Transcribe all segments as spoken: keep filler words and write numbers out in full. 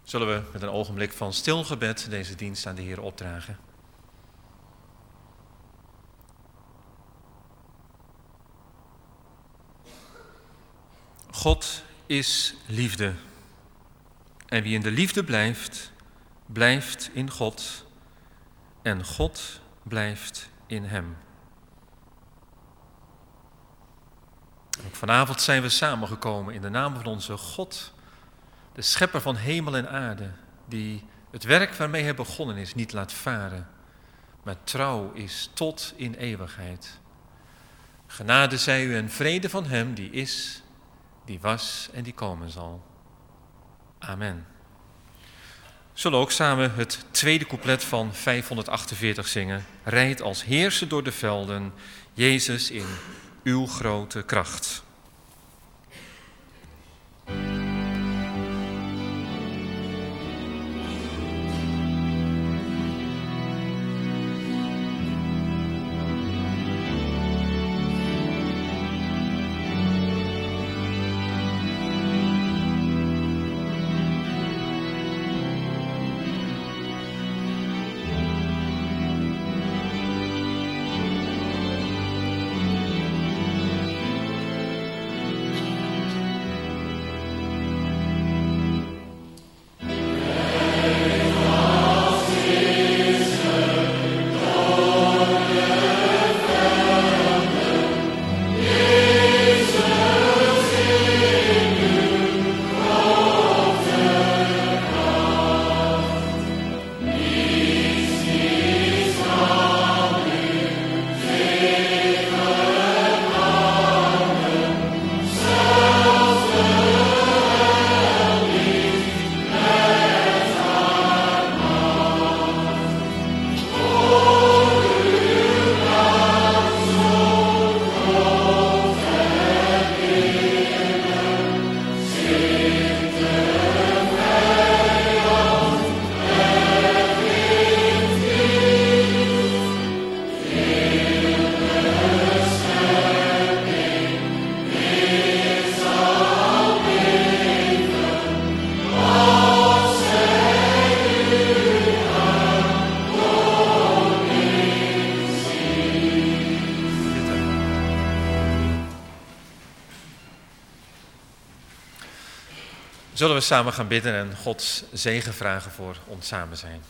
Zullen we met een ogenblik van stil gebed deze dienst aan de Heer opdragen. God is liefde. En wie in de liefde blijft, blijft in God. En God blijft in hem. Ook vanavond zijn we samengekomen in de naam van onze God, de schepper van hemel en aarde, die het werk waarmee hij begonnen is niet laat varen, maar trouw is tot in eeuwigheid. Genade zij u en vrede van hem die is, die was en die komen zal. Amen. We zullen ook samen het tweede couplet van vijfhonderdachtenveertig zingen. Rijd als heerser door de velden, Jezus in uw grote kracht. Zullen we samen gaan bidden en Gods zegen vragen voor ons samen zijn.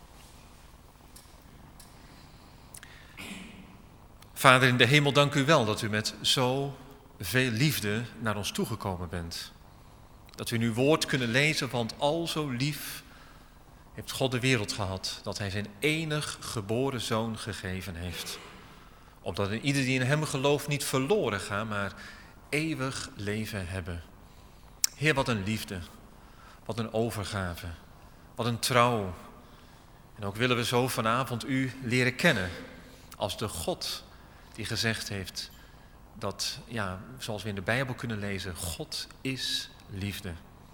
Vader in de hemel, dank u wel dat u met zo veel liefde naar ons toegekomen bent. Dat we in uw woord kunnen lezen, want al zo lief heeft God de wereld gehad, dat hij zijn enig geboren zoon gegeven heeft. Opdat ieder die in hem gelooft niet verloren gaat, maar eeuwig leven hebben. Heer, wat een liefde, wat een overgave, wat een trouw. En ook willen we zo vanavond u leren kennen als de God die gezegd heeft dat, ja, zoals we in de Bijbel kunnen lezen, God is liefde.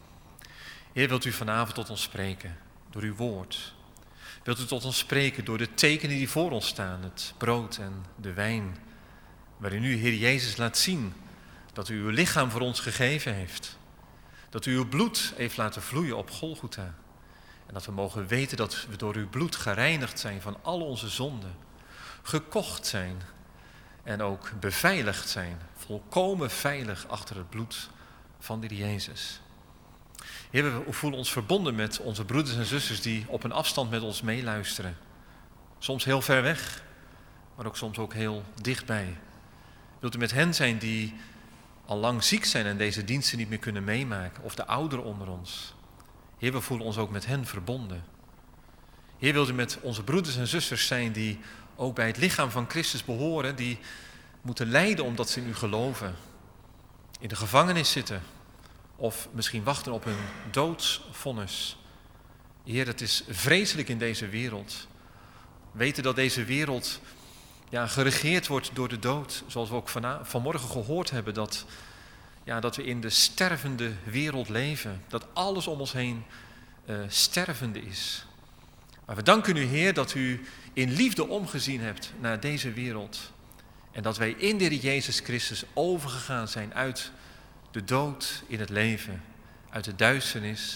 Heer, wilt u vanavond tot ons spreken door uw woord? Wilt u tot ons spreken door de tekenen die voor ons staan, het brood en de wijn, waarin u, Heer Jezus, laat zien dat u uw lichaam voor ons gegeven heeft. Dat u uw bloed heeft laten vloeien op Golgotha. En dat we mogen weten dat we door uw bloed gereinigd zijn van al onze zonden. Gekocht zijn en ook beveiligd zijn. Volkomen veilig achter het bloed van de Jezus. Heer, we voelen ons verbonden met onze broeders en zusters die op een afstand met ons meeluisteren. Soms heel ver weg, maar ook soms ook heel dichtbij. Wilt u met hen zijn die al lang ziek zijn en deze diensten niet meer kunnen meemaken, of de ouderen onder ons. Heer, we voelen ons ook met hen verbonden. Heer, wilt u met onze broeders en zusters zijn die ook bij het lichaam van Christus behoren, die moeten lijden omdat ze in u geloven, in de gevangenis zitten, of misschien wachten op hun doodsvonnis. Heer, het is vreselijk in deze wereld. Weten dat deze wereld ja, geregeerd wordt door de dood, zoals we ook vana- vanmorgen gehoord hebben, dat, ja, dat we in de stervende wereld leven, dat alles om ons heen uh, stervende is. Maar we danken u, Heer, dat u in liefde omgezien hebt naar deze wereld en dat wij in de Heer Jezus Christus overgegaan zijn uit de dood in het leven, uit de duisternis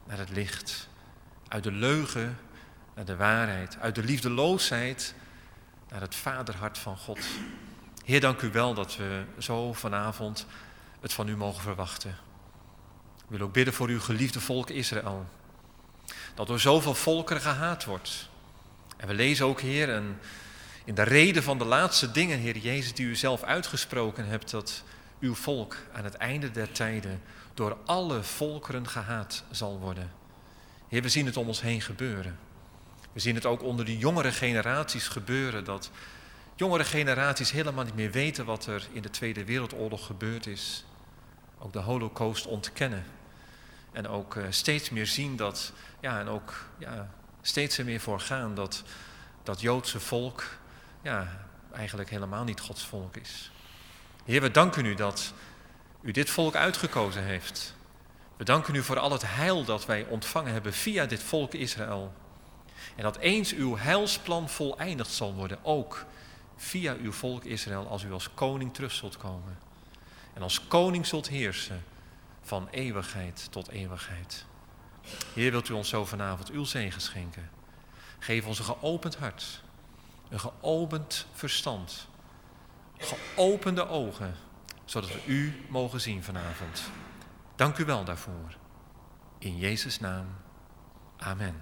naar het licht. Uit de leugen naar de waarheid. Uit de liefdeloosheid naar het vaderhart van God. Heer, dank u wel dat we zo vanavond het van u mogen verwachten. Ik wil ook bidden voor uw geliefde volk Israël. Dat door zoveel volkeren gehaat wordt. En we lezen ook, Heer, een, in de reden van de laatste dingen, Heer Jezus, die u zelf uitgesproken hebt, dat uw volk aan het einde der tijden door alle volkeren gehaat zal worden. Heer, we zien het om ons heen gebeuren. We zien het ook onder de jongere generaties gebeuren, dat jongere generaties helemaal niet meer weten wat er in de Tweede Wereldoorlog gebeurd is. Ook de Holocaust ontkennen. En ook uh, steeds meer zien dat, ja, en ook ja, steeds er meer voor gaan dat dat Joodse volk, ja, eigenlijk helemaal niet Gods volk is. Heer, we danken u dat u dit volk uitgekozen heeft. We danken u voor al het heil dat wij ontvangen hebben via dit volk Israël. En dat eens uw heilsplan voleindigd zal worden, ook via uw volk Israël, als u als koning terug zult komen. En als koning zult heersen van eeuwigheid tot eeuwigheid. Heer, wilt u ons zo vanavond uw zegen schenken. Geef ons een geopend hart, een geopend verstand, geopende ogen, zodat we u mogen zien vanavond. Dank u wel daarvoor. In Jezus' naam. Amen.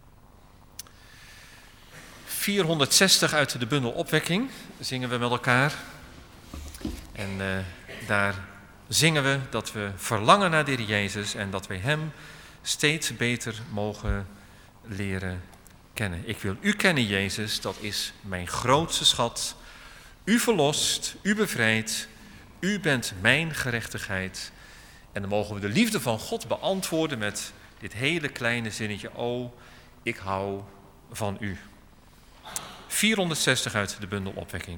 vierhonderdzestig uit de bundel Opwekking zingen we met elkaar. En uh, daar zingen we dat we verlangen naar de Heer Jezus en dat we hem steeds beter mogen leren kennen. Ik wil u kennen, Jezus, dat is mijn grootste schat. U verlost, u bevrijdt, u bent mijn gerechtigheid. En dan mogen we de liefde van God beantwoorden met dit hele kleine zinnetje. O, ik hou van u. vierhonderdzestig uit de bundel Opwekking.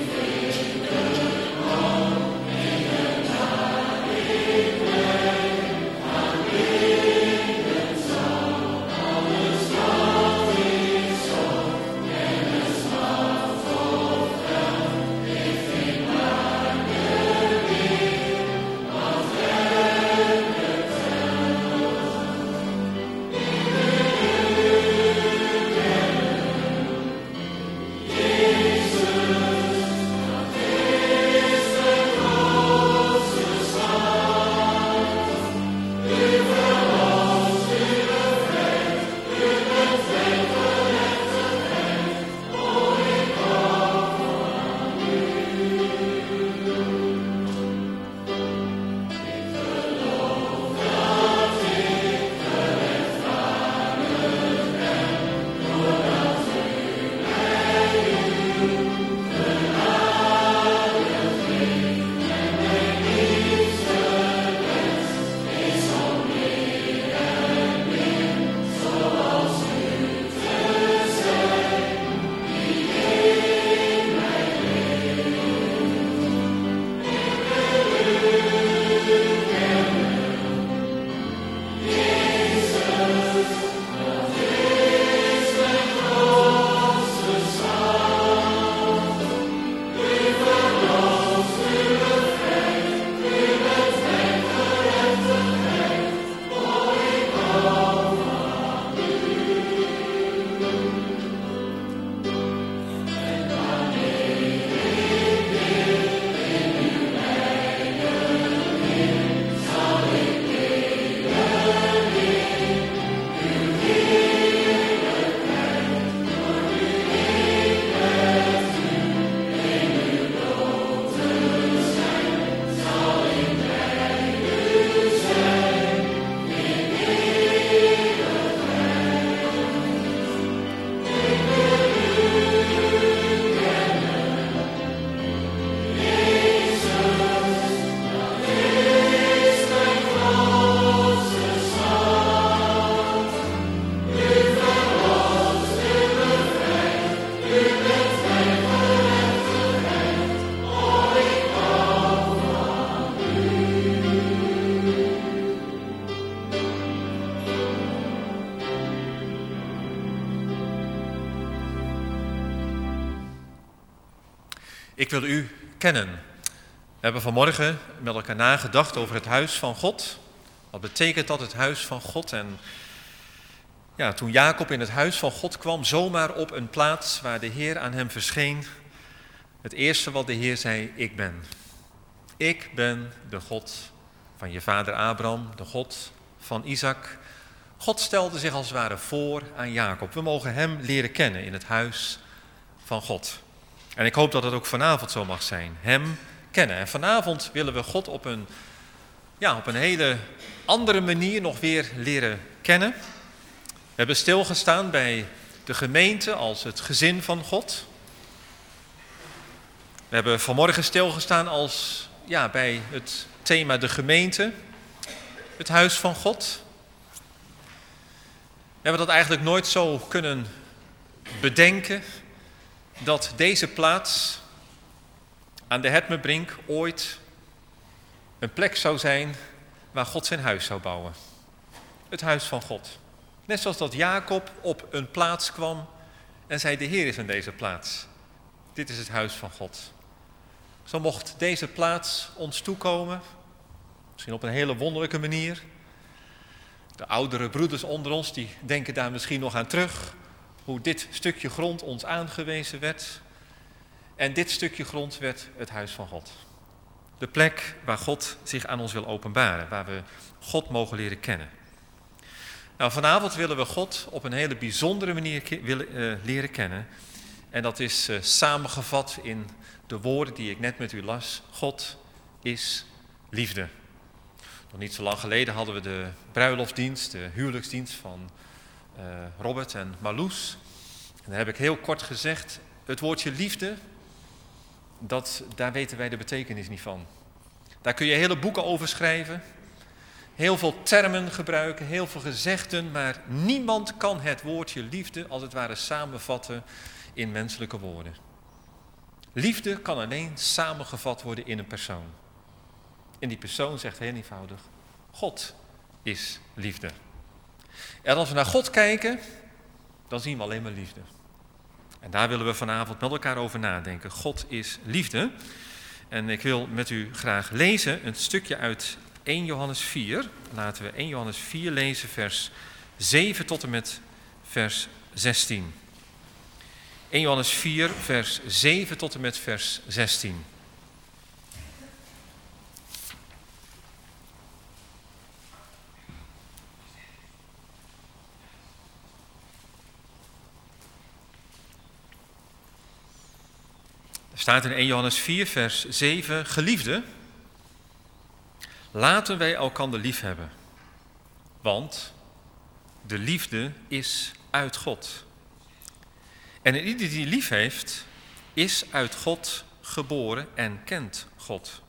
Amen. Ik wil u kennen. We hebben vanmorgen met elkaar nagedacht over het huis van God. Wat betekent dat, het huis van God? En ja, toen Jacob in het huis van God kwam, zomaar op een plaats waar de Heer aan hem verscheen, het eerste wat de Heer zei, ik ben. Ik ben de God van je vader Abraham, de God van Isaac. God stelde zich als het ware voor aan Jacob. We mogen hem leren kennen in het huis van God. En ik hoop dat het ook vanavond zo mag zijn. Hem kennen. En vanavond willen we God op een, ja, op een hele andere manier nog weer leren kennen. We hebben stilgestaan bij de gemeente als het gezin van God. We hebben vanmorgen stilgestaan als, ja, bij het thema de gemeente, het huis van God. We hebben dat eigenlijk nooit zo kunnen bedenken dat deze plaats aan de Hetmebrink ooit een plek zou zijn waar God zijn huis zou bouwen. Het huis van God. Net zoals dat Jacob op een plaats kwam en zei, de Heer is in deze plaats. Dit is het huis van God. Zo mocht deze plaats ons toekomen, misschien op een hele wonderlijke manier. De oudere broeders onder ons, die denken daar misschien nog aan terug, hoe dit stukje grond ons aangewezen werd. En dit stukje grond werd het huis van God. De plek waar God zich aan ons wil openbaren, waar we God mogen leren kennen. Nou, vanavond willen we God op een hele bijzondere manier ke- willen, uh, leren kennen. En dat is uh, samengevat in de woorden die ik net met u las. God is liefde. Nog niet zo lang geleden hadden we de bruiloftsdienst, de huwelijksdienst van uh, Robert en Marloes. En daar heb ik heel kort gezegd, het woordje liefde, dat, daar weten wij de betekenis niet van. Daar kun je hele boeken over schrijven, heel veel termen gebruiken, heel veel gezegden, maar niemand kan het woordje liefde als het ware samenvatten in menselijke woorden. Liefde kan alleen samengevat worden in een persoon. En die persoon zegt heel eenvoudig, God is liefde. En als we naar God kijken, dan zien we alleen maar liefde. En daar willen we vanavond met elkaar over nadenken. God is liefde. En ik wil met u graag lezen een stukje uit eerste Johannes vier. Laten we eerste Johannes vier lezen, vers zeven tot en met vers zestien. eerste Johannes vier, vers zeven tot en met vers zestien. Er staat in eerste Johannes vier, vers zeven, geliefden, laten wij elkander lief hebben, want de liefde is uit God. En ieder die lief heeft, is uit God geboren en kent God.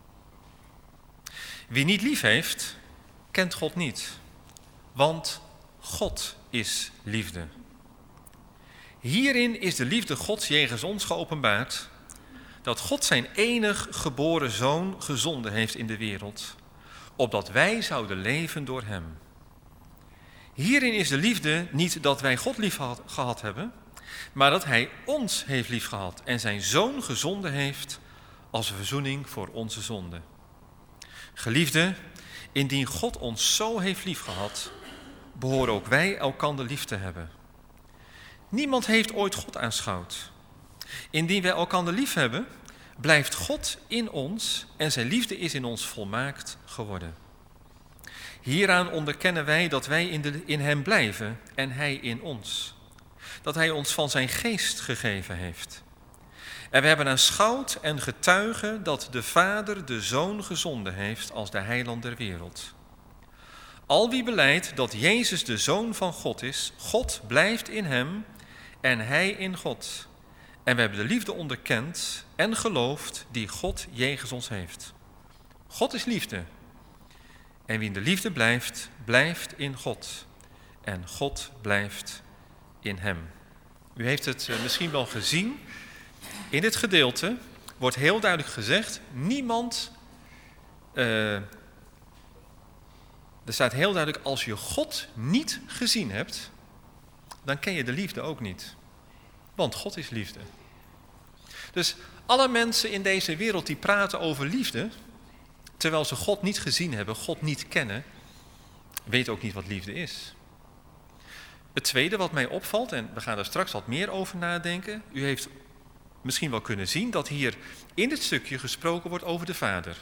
Wie niet lief heeft, kent God niet, want God is liefde. Hierin is de liefde Gods jegens ons geopenbaard, dat God zijn enig geboren Zoon gezonden heeft in de wereld, opdat wij zouden leven door hem. Hierin is de liefde niet dat wij God lief gehad hebben, maar dat hij ons heeft lief gehad en zijn Zoon gezonden heeft als verzoening voor onze zonde. Geliefde, indien God ons zo heeft lief gehad, behoren ook wij elkander lief te hebben. Niemand heeft ooit God aanschouwd. Indien wij elkander lief hebben, blijft God in ons en zijn liefde is in ons volmaakt geworden. Hieraan onderkennen wij dat wij in, de, in hem blijven en hij in ons. Dat hij ons van zijn geest gegeven heeft. En we hebben aanschouwd en getuigen dat de Vader de Zoon gezonden heeft als de heiland der wereld. Al wie belijdt dat Jezus de Zoon van God is, God blijft in hem en hij in God. En we hebben de liefde onderkend en geloofd die God jegens ons heeft. God is liefde. En wie in de liefde blijft, blijft in God. En God blijft in hem. U heeft het misschien wel gezien. In dit gedeelte wordt heel duidelijk gezegd, niemand... Uh, er staat heel duidelijk, als je God niet gezien hebt, dan ken je de liefde ook niet. Want God is liefde. Dus alle mensen in deze wereld die praten over liefde, terwijl ze God niet gezien hebben, God niet kennen, weten ook niet wat liefde is. Het tweede wat mij opvalt, en we gaan er straks wat meer over nadenken, u heeft misschien wel kunnen zien dat hier in dit stukje gesproken wordt over de Vader.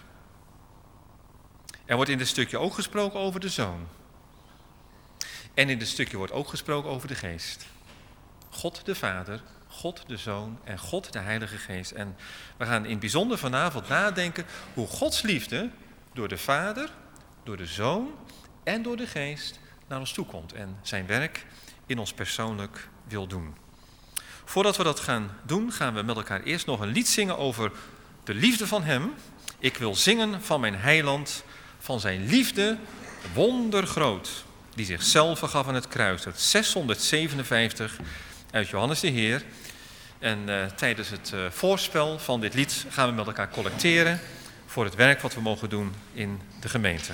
Er wordt in dit stukje ook gesproken over de Zoon. En in dit stukje wordt ook gesproken over de Geest. God de Vader, God de Zoon en God de Heilige Geest. En we gaan in het bijzonder vanavond nadenken hoe Gods liefde door de Vader, door de Zoon en door de Geest naar ons toe komt. En zijn werk in ons persoonlijk wil doen. Voordat we dat gaan doen, gaan we met elkaar eerst nog een lied zingen over de liefde van Hem. Ik wil zingen van mijn heiland, van zijn liefde wondergroot, die zichzelf gaf aan het kruis. Het zeshonderdzevenenvijftig uit Johannes de Heer. En uh, tijdens het uh, voorspel van dit lied gaan we met elkaar collecteren voor het werk wat we mogen doen in de gemeente.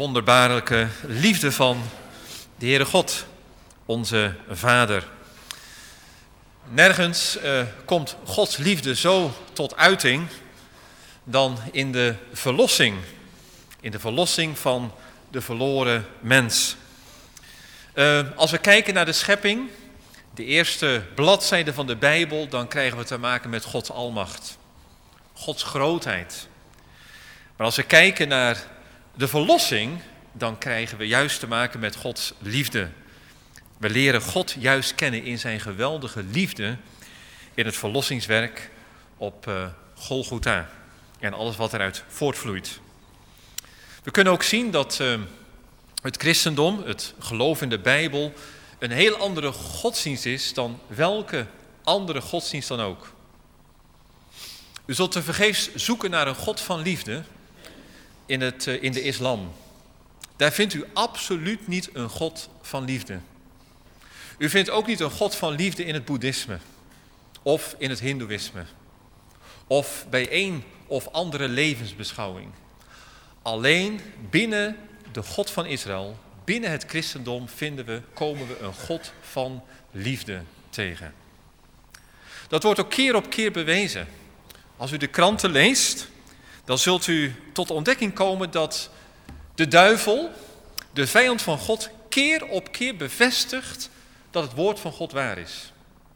wonderbaarlijke liefde van de Heere God, onze Vader. Nergens uh, komt Gods liefde zo tot uiting dan in de verlossing. In de verlossing van de verloren mens. Uh, als we kijken naar de schepping, de eerste bladzijde van de Bijbel, dan krijgen we te maken met Gods almacht. Gods grootheid. Maar als we kijken naar de verlossing, dan krijgen we juist te maken met Gods liefde. We leren God juist kennen in zijn geweldige liefde in het verlossingswerk op uh, Golgotha en alles wat eruit voortvloeit. We kunnen ook zien dat uh, het christendom, het geloof in de Bijbel, een heel andere godsdienst is dan welke andere godsdienst dan ook. U zult tevergeefs zoeken naar een God van liefde in, het, uh, in de islam. Daar vindt u absoluut niet een God van liefde. U vindt ook niet een God van liefde in het boeddhisme of in het hindoeïsme of bij een of andere levensbeschouwing. Alleen binnen de God van Israël, binnen het christendom vinden we, komen we een God van liefde tegen. Dat wordt ook keer op keer bewezen. Als u de kranten leest, dan zult u tot de ontdekking komen dat de duivel, de vijand van God, keer op keer bevestigt dat het woord van God waar is.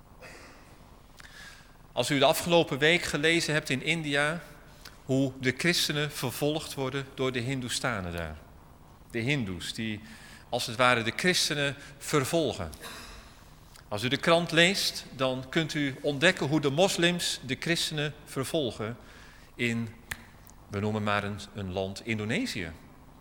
Als u de afgelopen week gelezen hebt in India, hoe de christenen vervolgd worden door de Hindoestanen daar. De Hindoes die als het ware de christenen vervolgen. Als u de krant leest, dan kunt u ontdekken hoe de moslims de christenen vervolgen in, we noemen maar een, een land, Indonesië.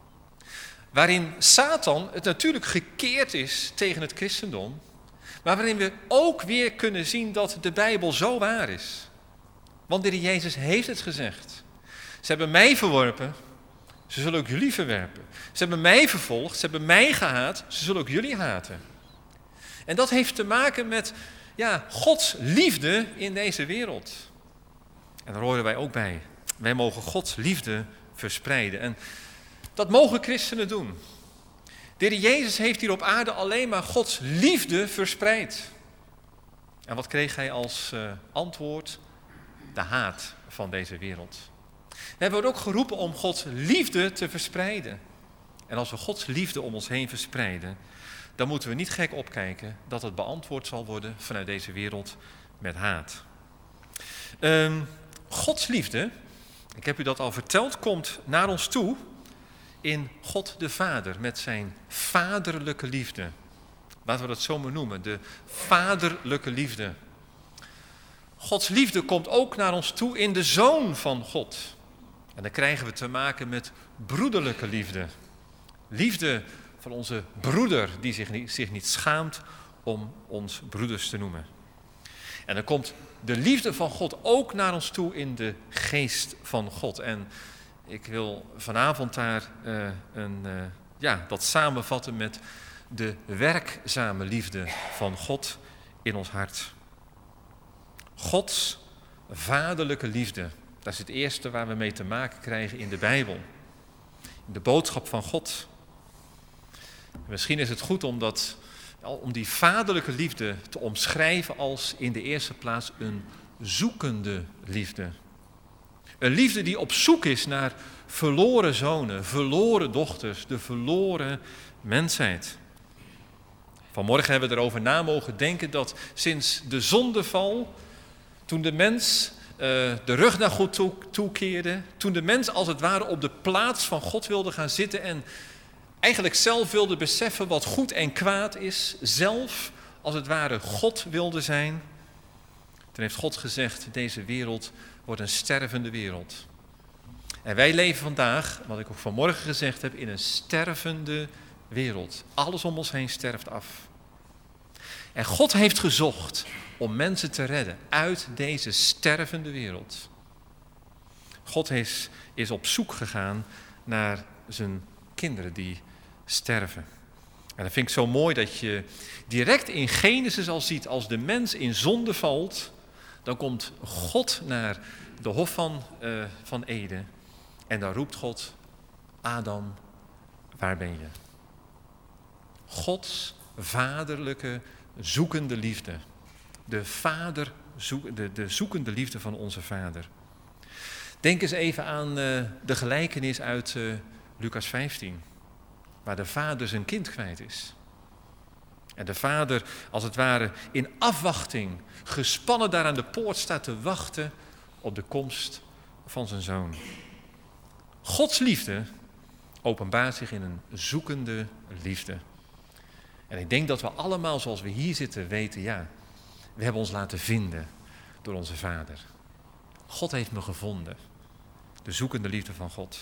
Waarin Satan het natuurlijk gekeerd is tegen het christendom, maar waarin we ook weer kunnen zien dat de Bijbel zo waar is. Want de Heer Jezus heeft het gezegd. Ze hebben mij verworpen, ze zullen ook jullie verwerpen. Ze hebben mij vervolgd, ze hebben mij gehaat, ze zullen ook jullie haten. En dat heeft te maken met ja, Gods liefde in deze wereld. En daar horen wij ook bij. Wij mogen Gods liefde verspreiden. En dat mogen christenen doen. De Heer Jezus heeft hier op aarde alleen maar Gods liefde verspreid. En wat kreeg hij als uh, antwoord? De haat van deze wereld. We hebben ook geroepen om Gods liefde te verspreiden. En als we Gods liefde om ons heen verspreiden, dan moeten we niet gek opkijken dat het beantwoord zal worden vanuit deze wereld met haat. Um, Gods liefde, ik heb u dat al verteld, komt naar ons toe in God de Vader met zijn vaderlijke liefde. Laten we dat zo maar noemen, de vaderlijke liefde. Gods liefde komt ook naar ons toe in de Zoon van God. En dan krijgen we te maken met broederlijke liefde. Liefde van onze broeder die zich niet, zich niet schaamt om ons broeders te noemen. En dan komt de liefde van God ook naar ons toe in de geest van God. En ik wil vanavond daar uh, een, uh, ja, dat samenvatten met de werkzame liefde van God in ons hart. Gods vaderlijke liefde, dat is het eerste waar we mee te maken krijgen in de Bijbel. In de boodschap van God. Misschien is het goed om, dat, om die vaderlijke liefde te omschrijven als in de eerste plaats een zoekende liefde. Een liefde die op zoek is naar verloren zonen, verloren dochters, de verloren mensheid. Vanmorgen hebben we erover na mogen denken dat sinds de zondeval, toen de mens uh, de rug naar God toe, toekeerde, toen de mens als het ware op de plaats van God wilde gaan zitten en eigenlijk zelf wilde beseffen wat goed en kwaad is, zelf als het ware God wilde zijn, toen heeft God gezegd, deze wereld wordt een stervende wereld. En wij leven vandaag, wat ik ook vanmorgen gezegd heb, in een stervende wereld. Alles om ons heen sterft af. En God heeft gezocht om mensen te redden uit deze stervende wereld. God is, is op zoek gegaan naar zijn kinderen die sterven. En dat vind ik zo mooi dat je direct in Genesis al ziet, als de mens in zonde valt, dan komt God naar de hof van, uh, van Eden en dan roept God, Adam, waar ben je? Gods vaderlijke zoekende liefde. De, vader, de, de zoekende liefde van onze Vader. Denk eens even aan uh, de gelijkenis uit uh, Lucas vijftien. Waar de vader zijn kind kwijt is. En de vader, als het ware, in afwachting, gespannen daar aan de poort staat te wachten op de komst van zijn zoon. Gods liefde openbaart zich in een zoekende liefde. En ik denk dat we allemaal, zoals we hier zitten, weten, ja, we hebben ons laten vinden door onze Vader. God heeft me gevonden. De zoekende liefde van God.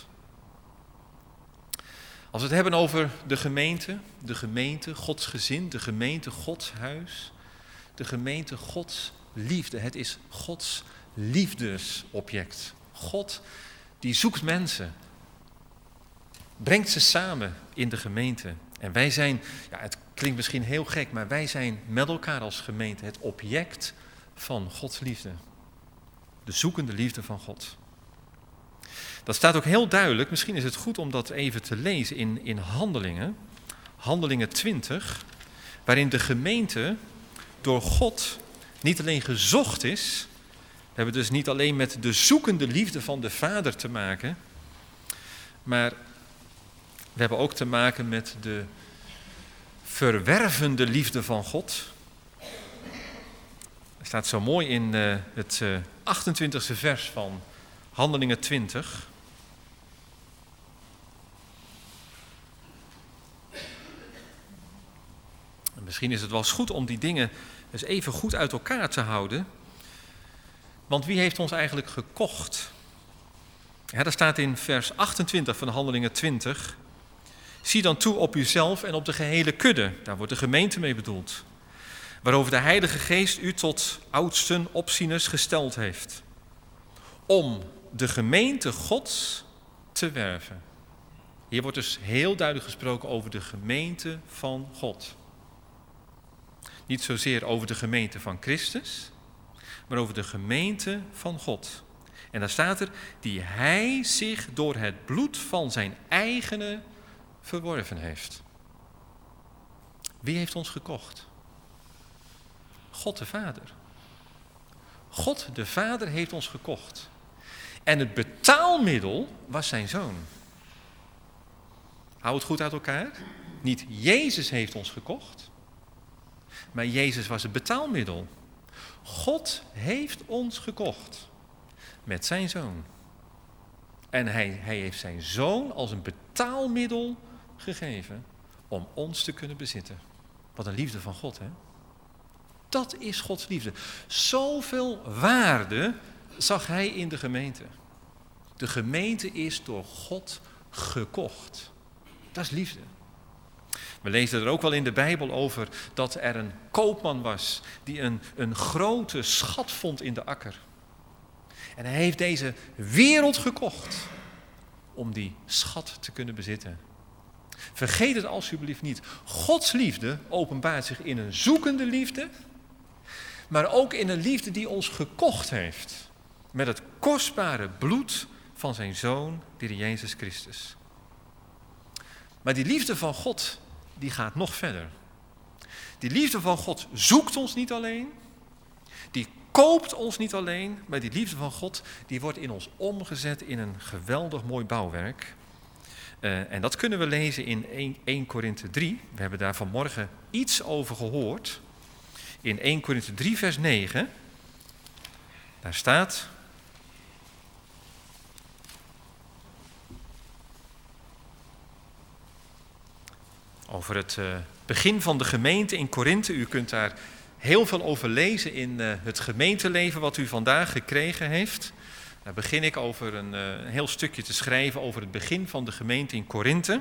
Als we het hebben over de gemeente, de gemeente, Gods gezin, de gemeente, Gods huis, de gemeente, Gods liefde. Het is Gods liefdesobject. God die zoekt mensen, brengt ze samen in de gemeente. En wij zijn, ja, het klinkt misschien heel gek, maar wij zijn met elkaar als gemeente het object van Gods liefde. De zoekende liefde van God. Dat staat ook heel duidelijk, misschien is het goed om dat even te lezen in, in Handelingen. Handelingen twintig, waarin de gemeente door God niet alleen gezocht is. We hebben dus niet alleen met de zoekende liefde van de Vader te maken. Maar we hebben ook te maken met de verwervende liefde van God. Er staat zo mooi in uh, het uh, achtentwintigste vers van Handelingen twintig. En misschien is het wel eens goed om die dingen eens even goed uit elkaar te houden. Want wie heeft ons eigenlijk gekocht? Ja, daar staat in vers achtentwintig van Handelingen twintig. Zie dan toe op uzelf en op de gehele kudde. Daar wordt de gemeente mee bedoeld. Waarover de Heilige Geest u tot oudsten, opzieners gesteld heeft. Om de gemeente Gods te werven. Hier wordt dus heel duidelijk gesproken over de gemeente van God. Niet zozeer over de gemeente van Christus, maar over de gemeente van God. En daar staat er, die hij zich door het bloed van zijn eigene verworven heeft. Wie heeft ons gekocht? God de Vader. God de Vader heeft ons gekocht. En het betaalmiddel was zijn zoon. Hou het goed uit elkaar. Niet Jezus heeft ons gekocht, maar Jezus was het betaalmiddel. God heeft ons gekocht met zijn zoon. En hij, hij heeft zijn zoon als een betaalmiddel gegeven om ons te kunnen bezitten. Wat een liefde van God, hè? Dat is Gods liefde. Zoveel waarde zag hij in de gemeente. De gemeente is door God gekocht. Dat is liefde. We lezen er ook wel in de Bijbel over dat er een koopman was die een, een grote schat vond in de akker. En hij heeft deze wereld gekocht om die schat te kunnen bezitten. Vergeet het alsjeblieft niet. Gods liefde openbaart zich in een zoekende liefde, maar ook in een liefde die ons gekocht heeft met het kostbare bloed van zijn Zoon, de Heer Jezus Christus. Maar die liefde van God, die gaat nog verder. Die liefde van God zoekt ons niet alleen, die koopt ons niet alleen, maar die liefde van God, die wordt in ons omgezet in een geweldig mooi bouwwerk. Uh, en dat kunnen we lezen in één Korinthe drie. We hebben daar vanmorgen iets over gehoord. In één Korinthe drie vers negen. Daar staat: over het uh, begin van de gemeente in Korinthe. U kunt daar heel veel over lezen in uh, het gemeenteleven wat u vandaag gekregen heeft. Daar begin ik over een, uh, een heel stukje te schrijven over het begin van de gemeente in Korinthe.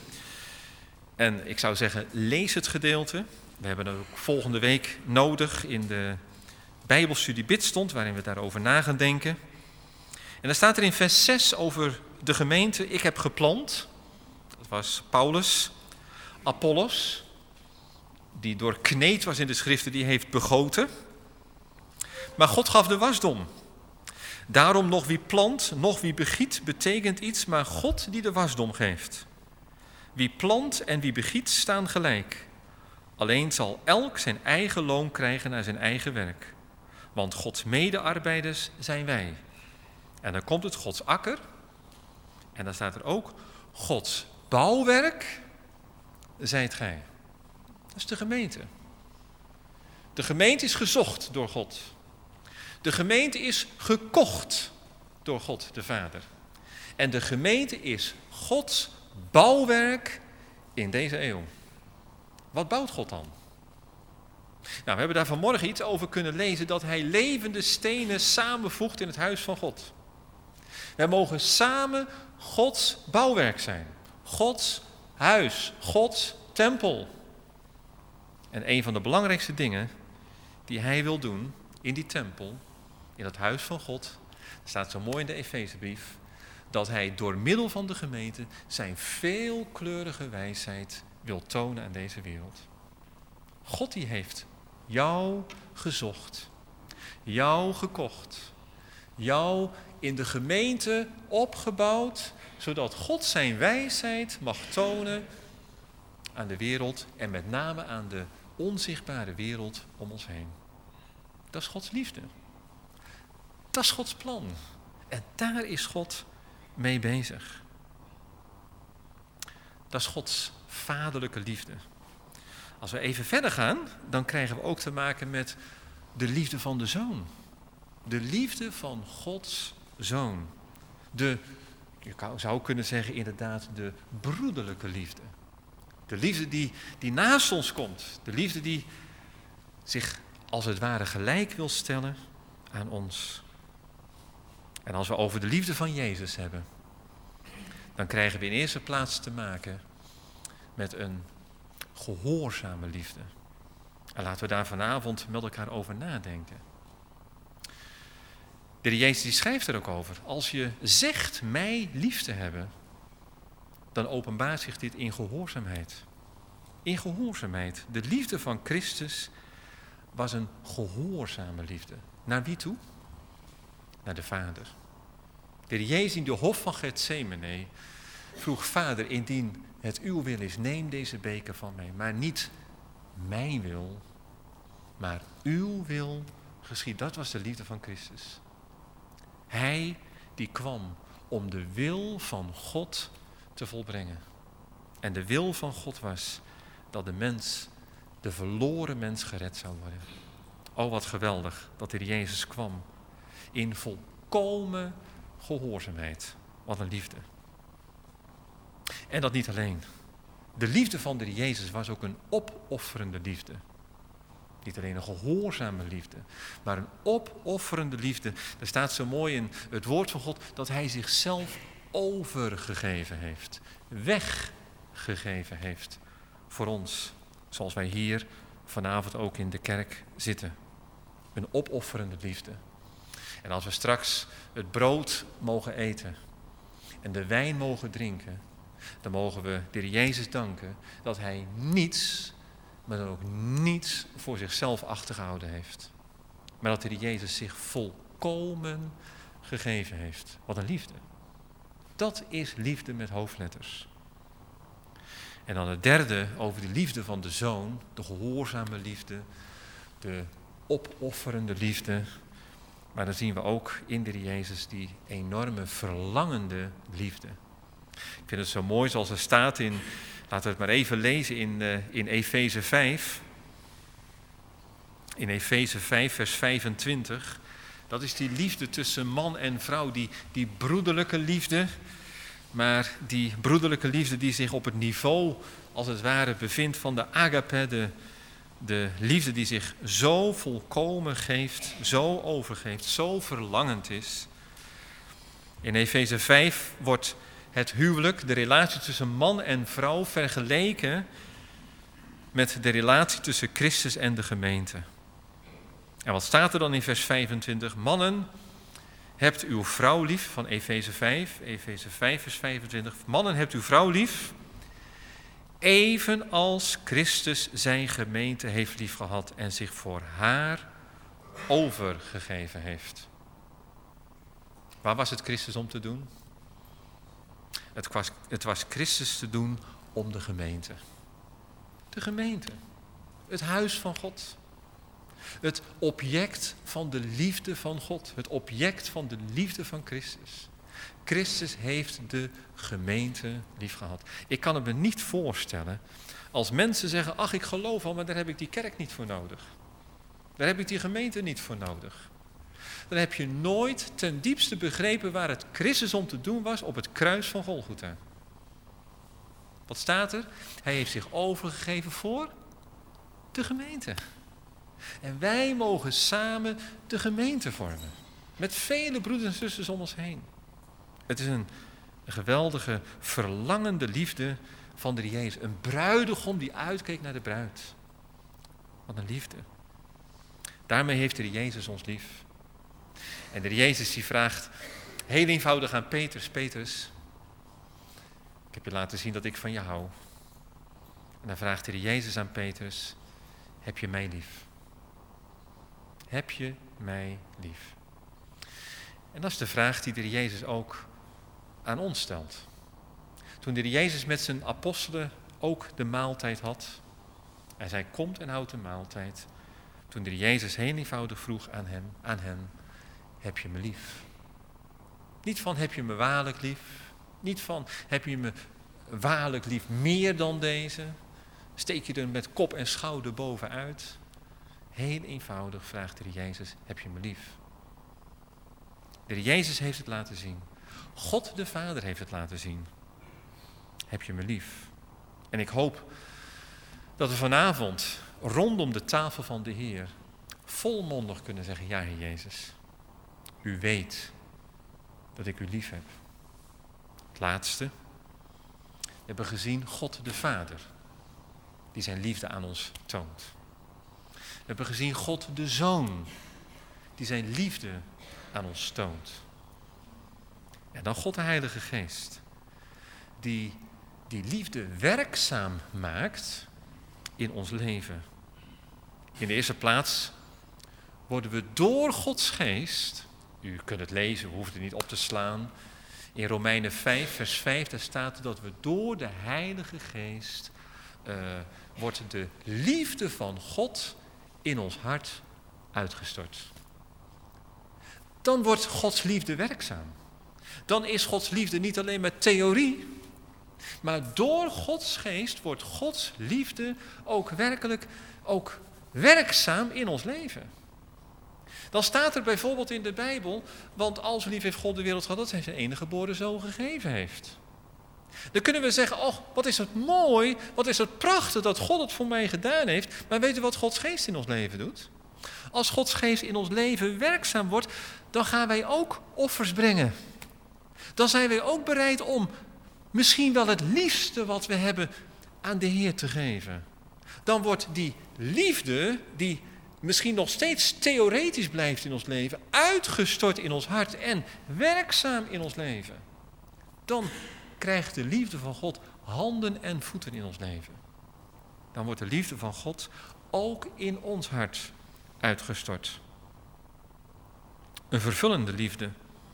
En ik zou zeggen, lees het gedeelte. We hebben het ook volgende week nodig in de Bijbelstudie Bidstond, waarin we daarover na gaan denken. En dan staat er in vers zes over de gemeente: ik heb geplant. Dat was Paulus. Apollos, die doorkneed was in de schriften, die heeft begoten. Maar God gaf de wasdom. Daarom nog wie plant, nog wie begiet, betekent iets, maar God die de wasdom geeft. Wie plant en wie begiet staan gelijk. Alleen zal elk zijn eigen loon krijgen naar zijn eigen werk. Want Gods medearbeiders zijn wij. En dan komt het Gods akker. En dan staat er ook Gods bouwwerk zijt gij. Dat is de gemeente. De gemeente is gezocht door God. De gemeente is gekocht door God de Vader. En de gemeente is Gods bouwwerk in deze eeuw. Wat bouwt God dan? Nou, we hebben daar vanmorgen iets over kunnen lezen, dat hij levende stenen samenvoegt in het huis van God. Wij mogen samen Gods bouwwerk zijn. Gods huis, Gods tempel. En een van de belangrijkste dingen die hij wil doen in die tempel, in het huis van God, staat zo mooi in de Efezebrief, dat hij door middel van de gemeente zijn veelkleurige wijsheid wil tonen aan deze wereld. God die heeft jou gezocht, jou gekocht, jou in de gemeente opgebouwd, zodat God zijn wijsheid mag tonen aan de wereld en met name aan de onzichtbare wereld om ons heen. Dat is Gods liefde. Dat is Gods plan. En daar is God mee bezig. Dat is Gods vaderlijke liefde. Als we even verder gaan, dan krijgen we ook te maken met de liefde van de Zoon. De liefde van Gods Zoon. De, je zou kunnen zeggen inderdaad, de broederlijke liefde. De liefde die, die naast ons komt. De liefde die zich als het ware gelijk wil stellen aan ons. En als we over de liefde van Jezus hebben, dan krijgen we in eerste plaats te maken met een gehoorzame liefde. En laten we daar vanavond met elkaar over nadenken. De Heer Jezus die schrijft er ook over. Als je zegt mij lief te hebben, dan openbaart zich dit in gehoorzaamheid. In gehoorzaamheid. De liefde van Christus was een gehoorzame liefde. Naar wie toe? Naar de Vader. De Heer Jezus in de hof van Getsemane vroeg: Vader, indien het uw wil is, neem deze beker van mij. Maar niet mijn wil, maar uw wil geschied. Dat was de liefde van Christus. Hij die kwam om de wil van God te volbrengen. En de wil van God was dat de mens, de verloren mens, gered zou worden. Oh, wat geweldig dat de Heer Jezus kwam in volkomen gehoorzaamheid. Wat een liefde. En dat niet alleen. De liefde van de Heer Jezus was ook een opofferende liefde. Niet alleen een gehoorzame liefde, maar een opofferende liefde. Er staat zo mooi in het woord van God dat hij zichzelf overgegeven heeft. Weggegeven heeft voor ons. Zoals wij hier vanavond ook in de kerk zitten. Een opofferende liefde. En als we straks het brood mogen eten en de wijn mogen drinken, dan mogen we de Heer Jezus danken dat hij niets, maar dan ook niets voor zichzelf achtergehouden heeft. Maar dat de Heer Jezus zich volkomen gegeven heeft. Wat een liefde. Dat is liefde met hoofdletters. En dan het derde over de liefde van de Zoon, de gehoorzame liefde, de opofferende liefde. Maar dan zien we ook in de Heer Jezus die enorme verlangende liefde. Ik vind het zo mooi zoals er staat in, laten we het maar even lezen in, uh, in Efeze vijf. In Efeze vijf vers vijfentwintig. Dat is die liefde tussen man en vrouw, die, die broederlijke liefde. Maar die broederlijke liefde die zich op het niveau, als het ware, bevindt van de agape, de, de liefde die zich zo volkomen geeft, zo overgeeft, zo verlangend is. In Efeze vijf wordt het huwelijk, de relatie tussen man en vrouw, vergeleken met de relatie tussen Christus en de gemeente. En wat staat er dan in vers vijfentwintig? Mannen, hebt uw vrouw lief, van Efeze vijf, Efeze vijf vers vijfentwintig. Mannen, hebt uw vrouw lief, evenals Christus zijn gemeente heeft liefgehad en zich voor haar overgegeven heeft. Waar was het Christus om te doen? Het was, het was Christus te doen om de gemeente. De gemeente. Het huis van God. Het object van de liefde van God. Het object van de liefde van Christus. Christus heeft de gemeente liefgehad. Ik kan het me niet voorstellen als mensen zeggen, ach ik geloof al, maar daar heb ik die kerk niet voor nodig. Daar heb ik die gemeente niet voor nodig. Dan heb je nooit ten diepste begrepen waar het Christus om te doen was op het kruis van Golgotha. Wat staat er? Hij heeft zich overgegeven voor de gemeente. En wij mogen samen de gemeente vormen. Met vele broeders en zusters om ons heen. Het is een, een geweldige, verlangende liefde van de Jezus. Een bruidegom die uitkeek naar de bruid. Wat een liefde. Daarmee heeft de Jezus ons lief. En de Jezus die vraagt heel eenvoudig aan Petrus. Petrus, ik heb je laten zien dat ik van je hou. En dan vraagt de Jezus aan Petrus, heb je mij lief? Heb je mij lief? En dat is de vraag die de Jezus ook aan ons stelt. Toen de Jezus met zijn apostelen ook de maaltijd had. Hij zei, komt en houdt de maaltijd. Toen de Jezus heel eenvoudig vroeg aan hem, aan hen, heb je me lief? Niet van, heb je me waarlijk lief? Niet van, heb je me waarlijk lief meer dan deze? Steek je er met kop en schouder bovenuit? Heel eenvoudig vraagt de Jezus, heb je me lief? De Jezus heeft het laten zien. God de Vader heeft het laten zien. Heb je me lief? En ik hoop dat we vanavond rondom de tafel van de Heer volmondig kunnen zeggen, ja Heer Jezus, u weet dat ik u lief heb. Het laatste, we hebben gezien God de Vader, die zijn liefde aan ons toont. We hebben gezien God de Zoon, die zijn liefde aan ons toont. En dan God de Heilige Geest, die die liefde werkzaam maakt in ons leven. In de eerste plaats worden we door Gods Geest, u kunt het lezen, we hoeven het niet op te slaan. In Romeinen vijf, vers vijf, daar staat dat we door de Heilige Geest uh, wordt de liefde van God in ons hart uitgestort. Dan wordt Gods liefde werkzaam. Dan is Gods liefde niet alleen maar theorie, maar door Gods Geest wordt Gods liefde ook werkelijk ook werkzaam in ons leven. Dan staat er bijvoorbeeld in de Bijbel, want al zo lief heeft God de wereld gehad, dat hij zijn enige geboren zoon gegeven heeft. Dan kunnen we zeggen, oh, wat is het mooi, wat is het prachtig dat God het voor mij gedaan heeft. Maar weet u wat Gods Geest in ons leven doet? Als Gods Geest in ons leven werkzaam wordt, dan gaan wij ook offers brengen. Dan zijn wij ook bereid om misschien wel het liefste wat we hebben aan de Heer te geven. Dan wordt die liefde, die misschien nog steeds theoretisch blijft in ons leven, uitgestort in ons hart en werkzaam in ons leven. Dan krijgt de liefde van God handen en voeten in ons leven. Dan wordt de liefde van God ook in ons hart uitgestort. Een vervullende liefde.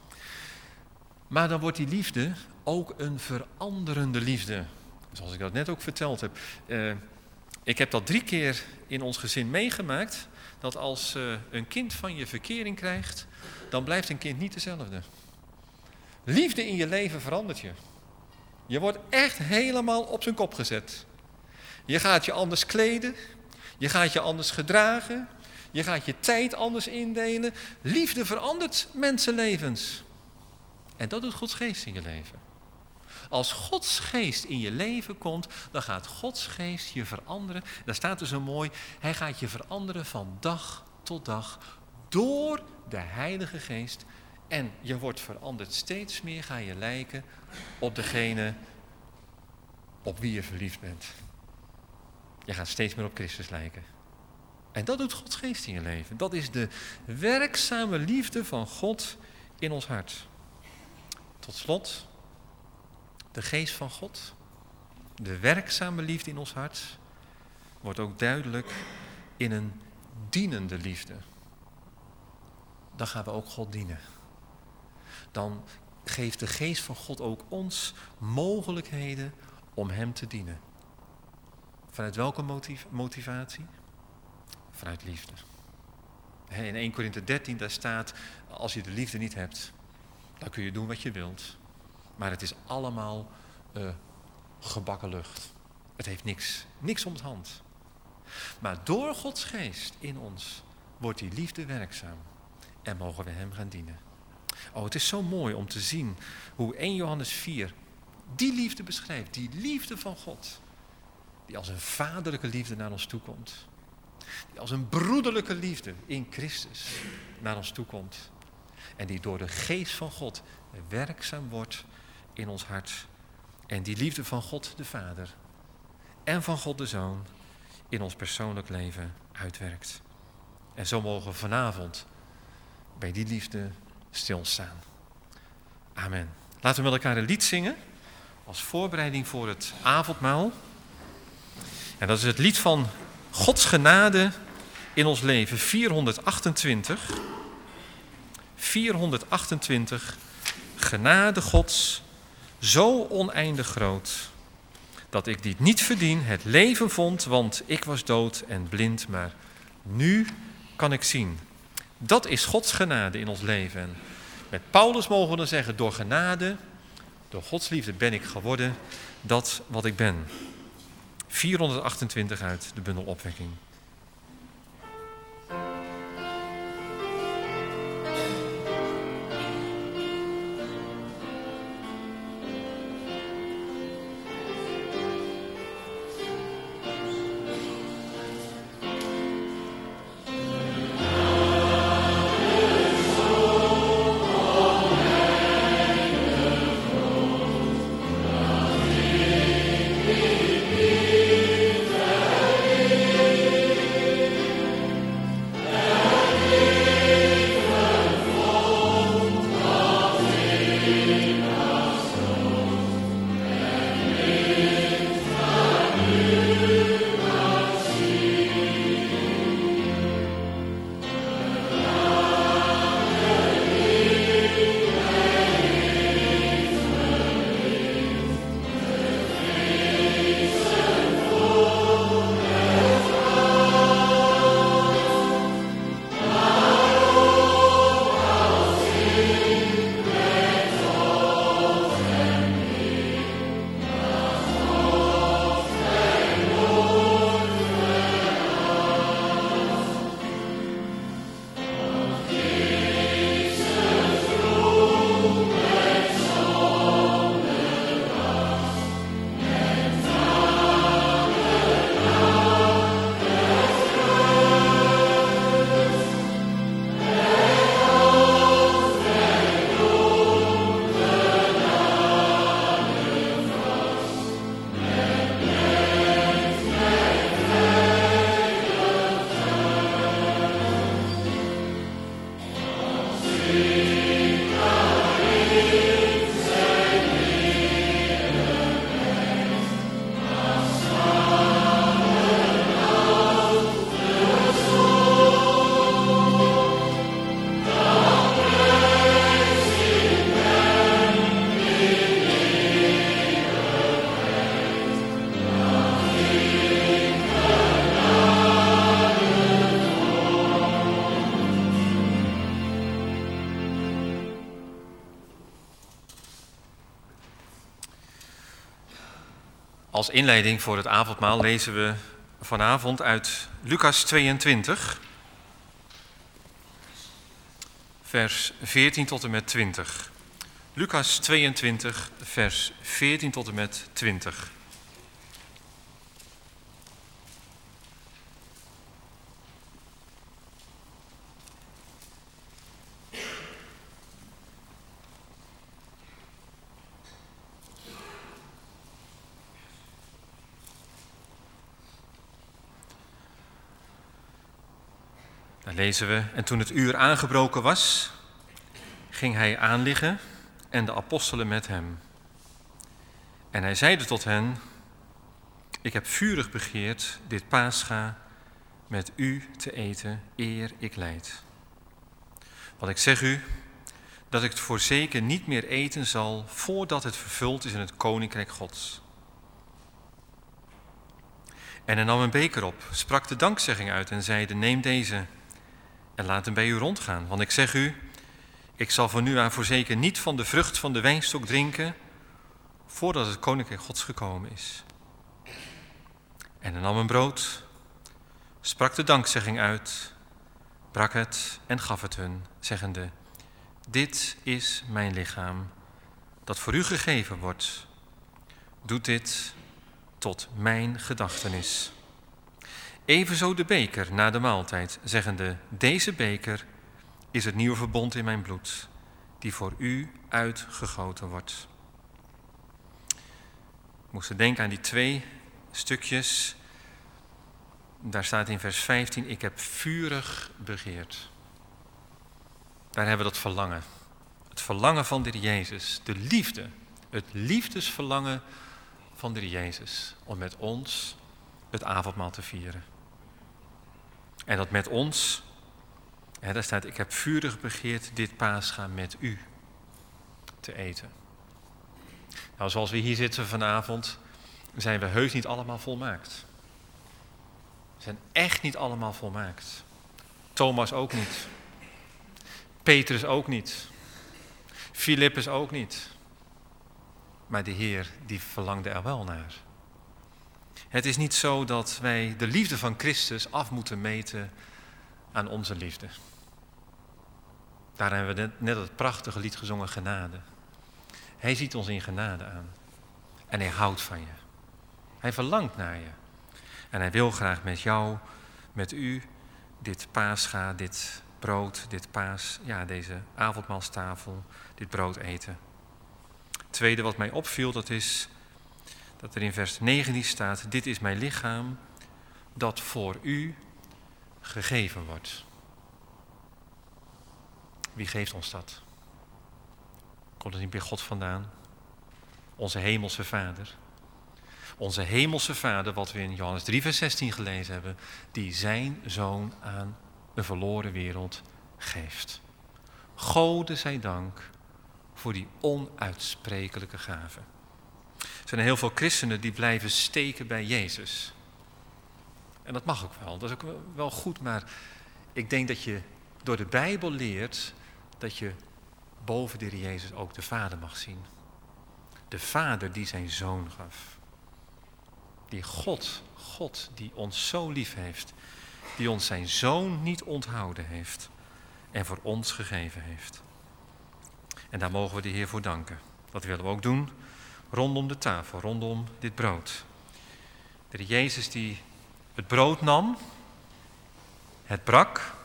Maar dan wordt die liefde ook een veranderende liefde. Zoals ik dat net ook verteld heb. Uh, ik heb dat drie keer in ons gezin meegemaakt. Dat als uh, een kind van je verkering krijgt, dan blijft een kind niet dezelfde. Liefde in je leven verandert je. Je wordt echt helemaal op zijn kop gezet. Je gaat je anders kleden. Je gaat je anders gedragen. Je gaat je tijd anders indelen. Liefde verandert mensenlevens. En dat doet Gods Geest in je leven. Als Gods Geest in je leven komt, dan gaat Gods Geest je veranderen. Daar staat er zo mooi, hij gaat je veranderen van dag tot dag door de Heilige Geest. En je wordt veranderd, steeds meer ga je lijken op degene op wie je verliefd bent. Je gaat steeds meer op Christus lijken. En dat doet Gods Geest in je leven. Dat is de werkzame liefde van God in ons hart. Tot slot, de Geest van God, de werkzame liefde in ons hart, wordt ook duidelijk in een dienende liefde. Dan gaan we ook God dienen. Dan geeft de Geest van God ook ons mogelijkheden om hem te dienen. Vanuit welke motiv- motivatie? Vanuit liefde. In Eerste Korinthe dertien, daar staat, als je de liefde niet hebt, dan kun je doen wat je wilt. Maar het is allemaal uh, gebakken lucht. Het heeft niks, niks om het hand. Maar door Gods geest in ons wordt die liefde werkzaam. En mogen we hem gaan dienen. Oh, het is zo mooi om te zien hoe Eerste Johannes vier die liefde beschrijft. Die liefde van God. Die als een vaderlijke liefde naar ons toe komt. Die als een broederlijke liefde in Christus naar ons toe komt. En die door de geest van God werkzaam wordt in ons hart. En die liefde van God de Vader en van God de Zoon in ons persoonlijk leven uitwerkt. En zo mogen we vanavond bij die liefde stilstaan. Amen. Laten we met elkaar een lied zingen als voorbereiding voor het avondmaal. En dat is het lied van Gods genade in ons leven, vierhonderdachtentwintig. vierhonderdachtentwintig. Genade Gods, zo oneindig groot, dat ik die niet verdien, het leven vond, want ik was dood en blind, maar nu kan ik zien. Dat is Gods genade in ons leven. En met Paulus mogen we dan zeggen, door genade, door Gods liefde ben ik geworden dat wat ik ben. vierhonderdachtentwintig uit de bundel Opwekking. Als inleiding voor het avondmaal lezen we vanavond uit Lucas tweeëntwintig, vers veertien tot en met twintig. Lucas tweeëntwintig, vers veertien tot en met twintig. Dan lezen we, en toen het uur aangebroken was, ging hij aanliggen en de apostelen met hem. En hij zeide tot hen, ik heb vurig begeerd dit Pascha met u te eten, eer ik lijd. Want ik zeg u, dat ik het voorzeker niet meer eten zal, voordat het vervuld is in het koninkrijk Gods. En hij nam een beker op, sprak de dankzegging uit en zeide, neem deze en laat hem bij u rondgaan. Want ik zeg u, ik zal van nu aan voorzeker niet van de vrucht van de wijnstok drinken, voordat het koninkrijk Gods gekomen is. En hij nam een brood, sprak de dankzegging uit, brak het en gaf het hun, zeggende, dit is mijn lichaam, dat voor u gegeven wordt. Doet dit tot mijn gedachtenis. Evenzo de beker na de maaltijd, zeggende, deze beker is het nieuwe verbond in mijn bloed, die voor u uitgegoten wordt. Ik moest denken aan die twee stukjes. Daar staat in vers vijftien, ik heb vurig begeerd. Daar hebben we dat verlangen. Het verlangen van de Heer Jezus, de liefde, het liefdesverlangen van de Heer Jezus, om met ons het avondmaal te vieren. En dat met ons, hè, daar staat, ik heb vurig begeerd dit Pascha met u te eten. Nou, zoals we hier zitten vanavond, zijn we heus niet allemaal volmaakt. We zijn echt niet allemaal volmaakt. Thomas ook niet. Petrus ook niet. Filippus ook niet. Maar de Heer, die verlangde er wel naar. Het is niet zo dat wij de liefde van Christus af moeten meten aan onze liefde. Daar hebben we net, net het prachtige lied gezongen, genade. Hij ziet ons in genade aan. En hij houdt van je. Hij verlangt naar je. En hij wil graag met jou, met u, dit Pascha, dit brood, dit paas, ja, deze avondmaalstafel, dit brood eten. Het tweede wat mij opviel, dat is dat er in vers negentien staat, dit is mijn lichaam dat voor u gegeven wordt. Wie geeft ons dat? Komt het niet bij God vandaan? Onze hemelse Vader. Onze hemelse Vader, wat we in Johannes drie vers zestien gelezen hebben, die zijn zoon aan een verloren wereld geeft. Gode zij dank voor die onuitsprekelijke gave. Er zijn heel veel christenen die blijven steken bij Jezus. En dat mag ook wel, dat is ook wel goed, maar ik denk dat je door de Bijbel leert dat je boven de Heer Jezus ook de Vader mag zien. De Vader die zijn zoon gaf. Die God, God die ons zo lief heeft, die ons zijn zoon niet onthouden heeft en voor ons gegeven heeft. En daar mogen we de Heer voor danken. Dat willen we ook doen rondom de tafel, rondom dit brood. De Heer Jezus die het brood nam, het brak.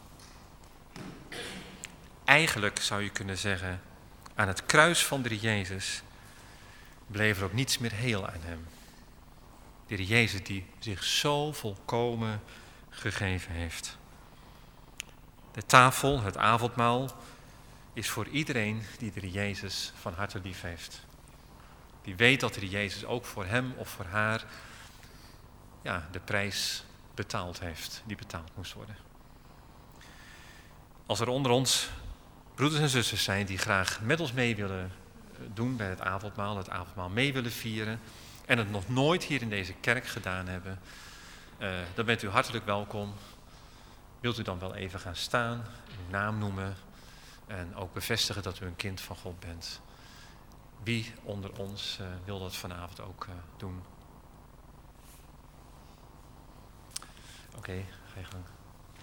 Eigenlijk zou je kunnen zeggen, aan het kruis van de Heer Jezus bleef er ook niets meer heel aan hem. De Heer Jezus die zich zo volkomen gegeven heeft. De tafel, het avondmaal, is voor iedereen die de Heer Jezus van harte lief heeft. Die weet dat de Heer Jezus ook voor hem of voor haar ja, de prijs betaald heeft, die betaald moest worden. Als er onder ons broeders en zusters zijn die graag met ons mee willen doen bij het avondmaal, het avondmaal mee willen vieren en het nog nooit hier in deze kerk gedaan hebben, uh, dan bent u hartelijk welkom. Wilt u dan wel even gaan staan, uw naam noemen en ook bevestigen dat u een kind van God bent. Wie onder ons uh, wil dat vanavond ook uh, doen? Oké, okay, ga je gang.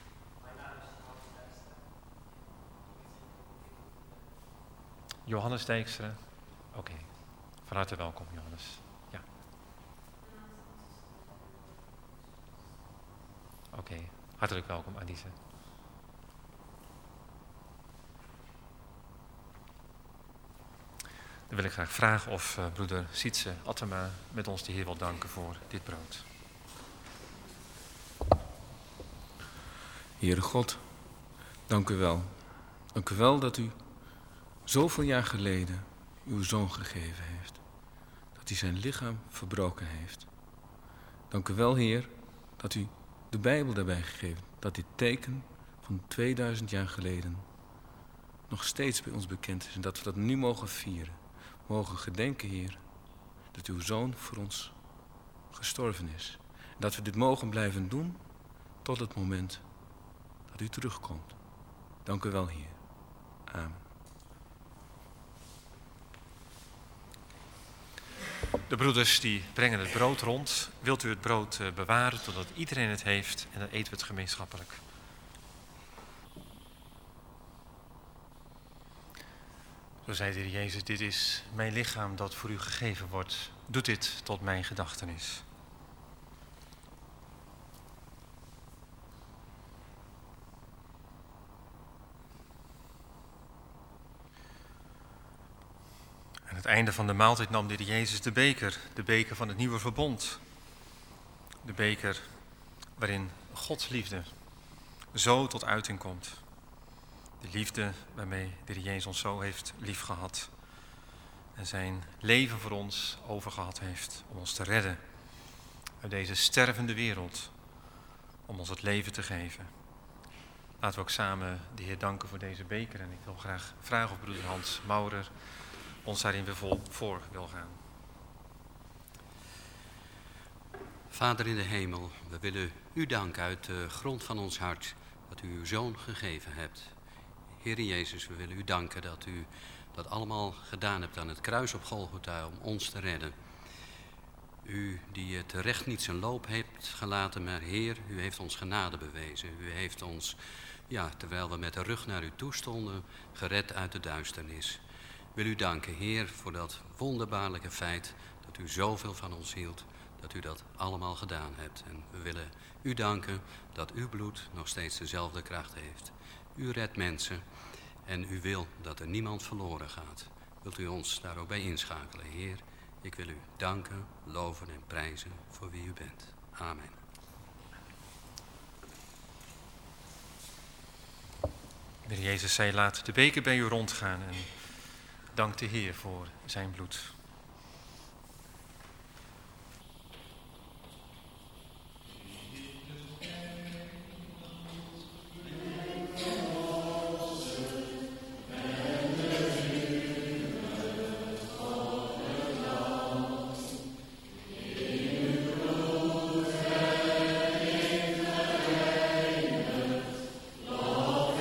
Johannes Dijkstra. Oké, okay. Van harte welkom Johannes. Ja. Oké, okay. Hartelijk welkom Anise. Dan wil ik graag vragen of uh, broeder Sietse Attema met ons de Heer wil danken voor dit brood. Heere God, dank u wel. Dank u wel dat u zoveel jaar geleden uw zoon gegeven heeft. Dat hij zijn lichaam verbroken heeft. Dank u wel, Heer, dat u de Bijbel daarbij gegeven. Dat dit teken van tweeduizend jaar geleden nog steeds bij ons bekend is. En dat we dat nu mogen vieren. Mogen gedenken, Heer, dat uw zoon voor ons gestorven is. Dat we dit mogen blijven doen tot het moment dat u terugkomt. Dank u wel, Heer. Amen. De broeders die brengen het brood rond. Wilt u het brood uh, bewaren totdat iedereen het heeft en dan eten we het gemeenschappelijk. Zo zei de Heer Jezus, dit is mijn lichaam dat voor u gegeven wordt. Doe dit tot mijn gedachtenis. Aan het einde van de maaltijd nam de Heer Jezus de beker, de beker van het nieuwe verbond. De beker waarin Gods liefde zo tot uiting komt. De liefde waarmee de Heer Jezus ons zo heeft liefgehad. En zijn leven voor ons overgehad heeft om ons te redden uit deze stervende wereld. Om ons het leven te geven. Laten we ook samen de Heer danken voor deze beker. En ik wil graag vragen of broeder Hans Maurer ons daarin weer vol voor wil gaan. Vader in de hemel, we willen u danken uit de grond van ons hart dat u uw Zoon gegeven hebt. Heer Jezus, we willen u danken dat u dat allemaal gedaan hebt aan het kruis op Golgotha om ons te redden. U die het recht niet zijn loop hebt gelaten, maar Heer, u heeft ons genade bewezen. U heeft ons, ja, terwijl we met de rug naar u toe stonden, gered uit de duisternis. Wil u danken, Heer, voor dat wonderbaarlijke feit dat u zoveel van ons hield, dat u dat allemaal gedaan hebt. En we willen u danken dat uw bloed nog steeds dezelfde kracht heeft. U redt mensen en u wil dat er niemand verloren gaat. Wilt u ons daar ook bij inschakelen, Heer? Ik wil u danken, loven en prijzen voor wie u bent. Amen. De Heer Jezus zei, laat de beker bij u rondgaan en dank de Heer voor zijn bloed.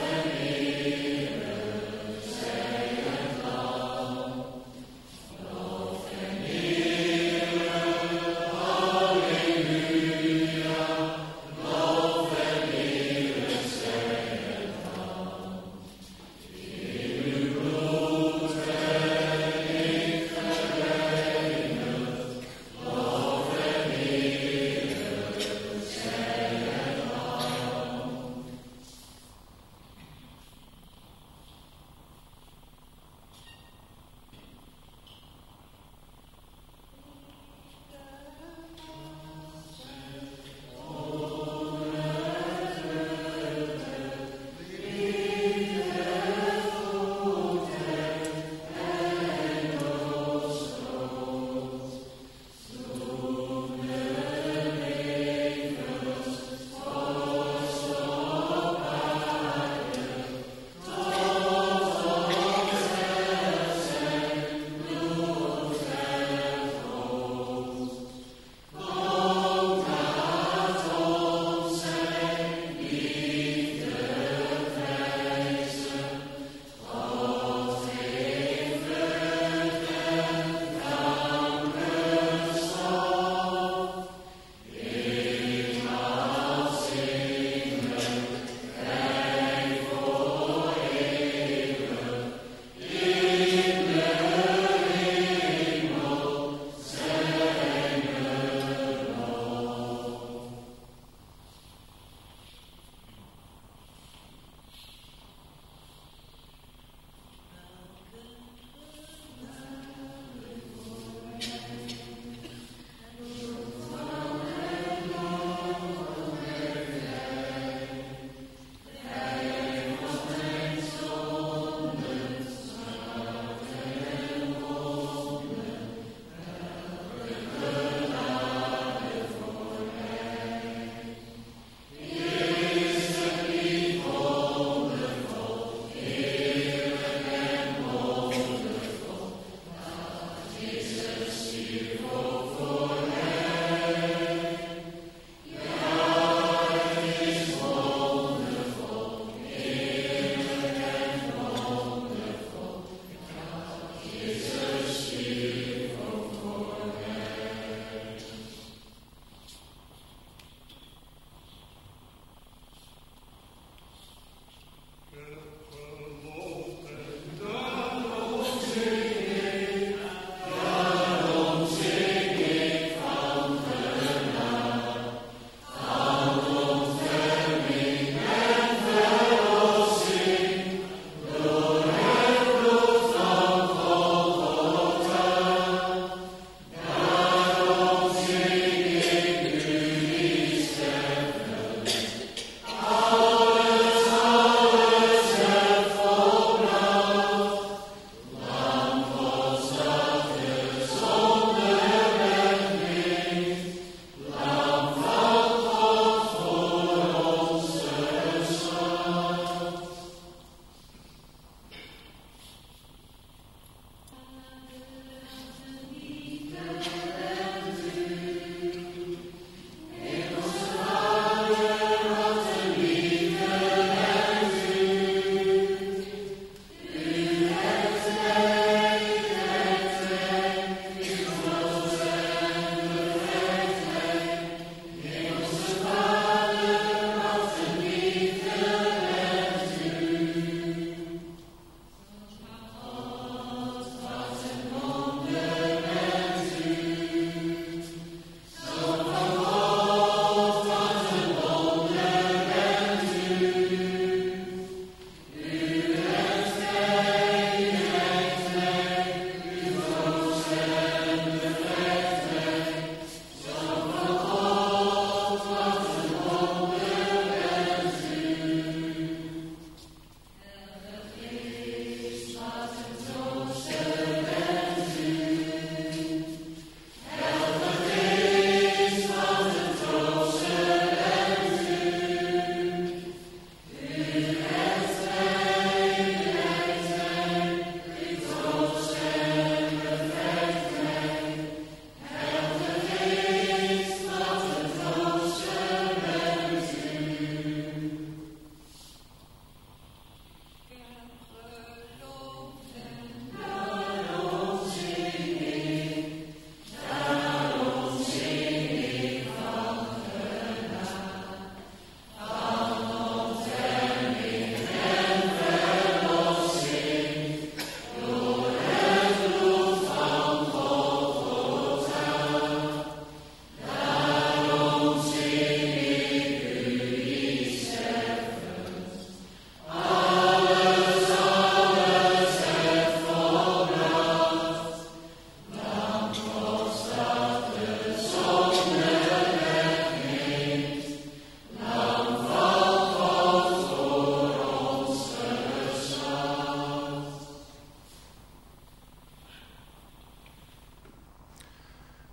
Lord.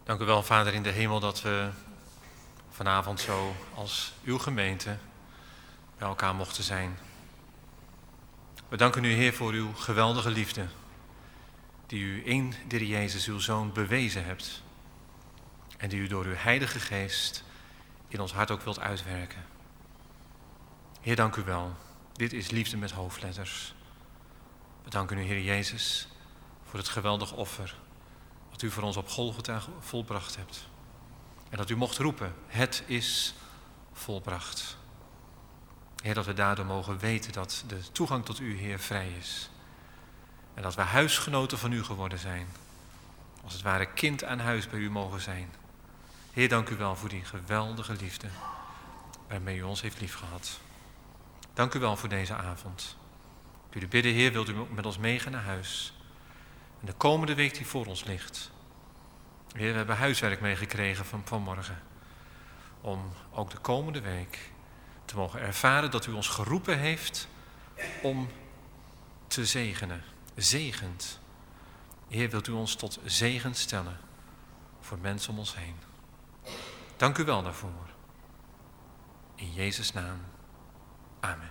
Dank u wel, Vader in de hemel, dat we vanavond zo als uw gemeente bij elkaar mochten zijn. We danken u, Heer, voor uw geweldige liefde, die u in de Heer Jezus, uw Zoon, bewezen hebt. En die u door uw Heilige Geest in ons hart ook wilt uitwerken. Heer, dank u wel. Dit is liefde met hoofdletters. We danken u, Heer Jezus, voor het geweldige offer dat u voor ons op Golgotha volbracht hebt. En dat u mocht roepen, het is volbracht. Heer, dat we daardoor mogen weten dat de toegang tot u, Heer, vrij is. En dat we huisgenoten van u geworden zijn. Als het ware kind aan huis bij u mogen zijn. Heer, dank u wel voor die geweldige liefde waarmee u ons heeft liefgehad. Dank u wel voor deze avond. Ik u bidden, Heer, wilt u met ons meegaan naar huis. En de komende week die voor ons ligt. Heer, we hebben huiswerk meegekregen van vanmorgen. Om ook de komende week te mogen ervaren dat u ons geroepen heeft om te zegenen. Zegend. Heer, wilt u ons tot zegen stellen voor mensen om ons heen. Dank u wel daarvoor. In Jezus' naam. Amen.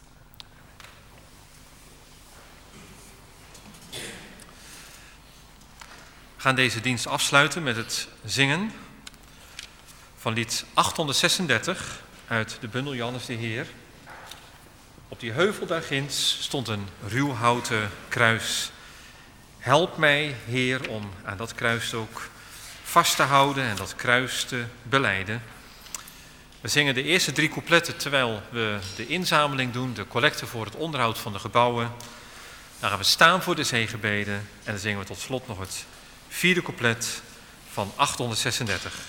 We gaan deze dienst afsluiten met het zingen van lied achthonderdzesendertig uit de bundel Johannes de Heer. Op die heuvel daar ginds stond een ruw houten kruis. Help mij, Heer, om aan dat kruis ook vast te houden en dat kruis te belijden. We zingen de eerste drie coupletten terwijl we de inzameling doen, de collecte voor het onderhoud van de gebouwen. Dan gaan we staan voor de zegenbeden en dan zingen we tot slot nog het vierde couplet van achthonderdzesendertig.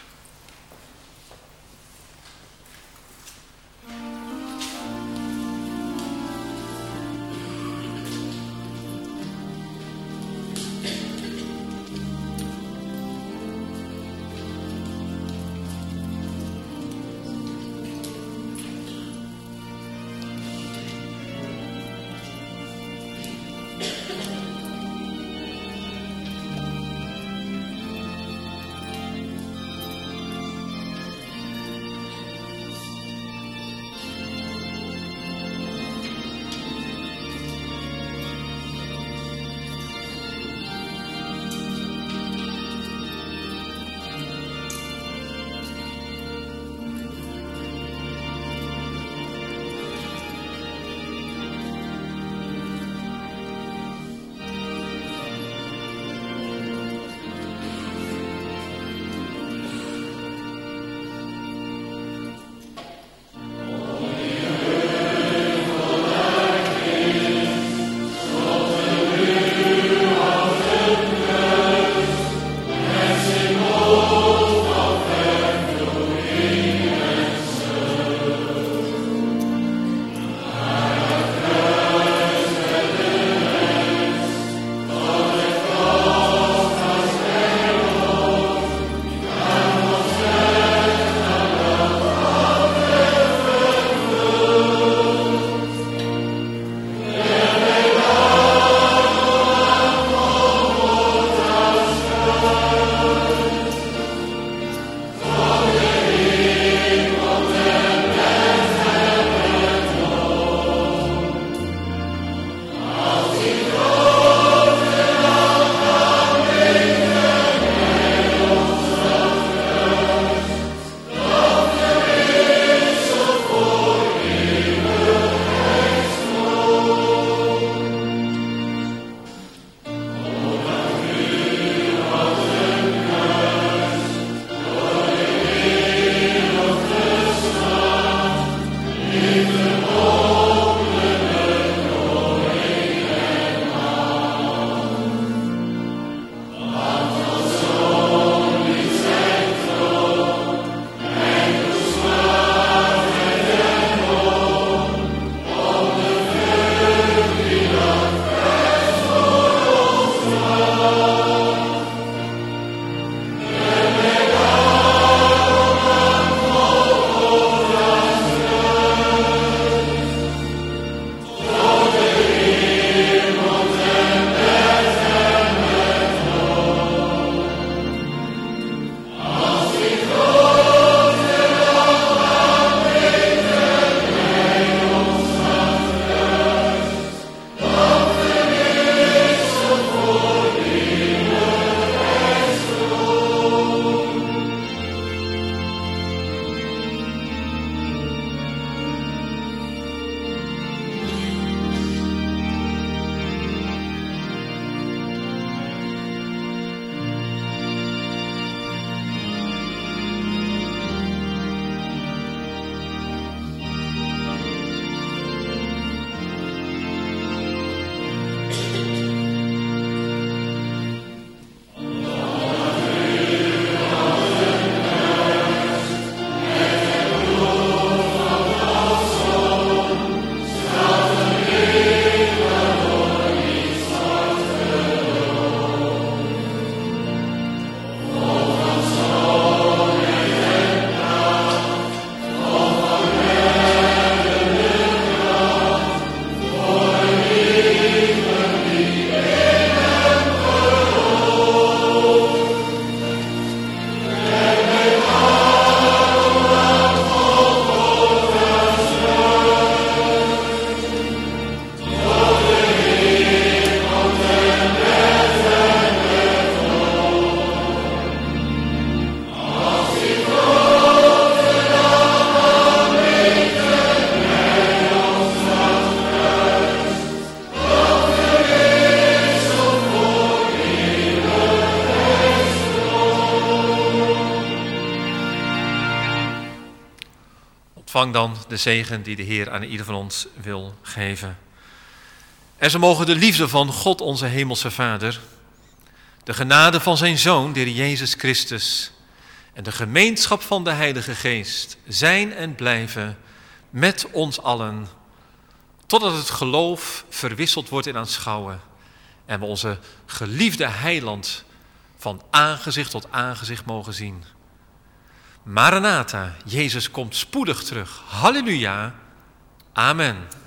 ontvang dan de zegen die de Heer aan ieder van ons wil geven. En zo mogen de liefde van God onze hemelse Vader, de genade van zijn Zoon, de Heer Jezus Christus, en de gemeenschap van de Heilige Geest zijn en blijven met ons allen, totdat het geloof verwisseld wordt in aanschouwen en we onze geliefde Heiland van aangezicht tot aangezicht mogen zien. Maranatha, Jezus komt spoedig terug. Halleluja. Amen.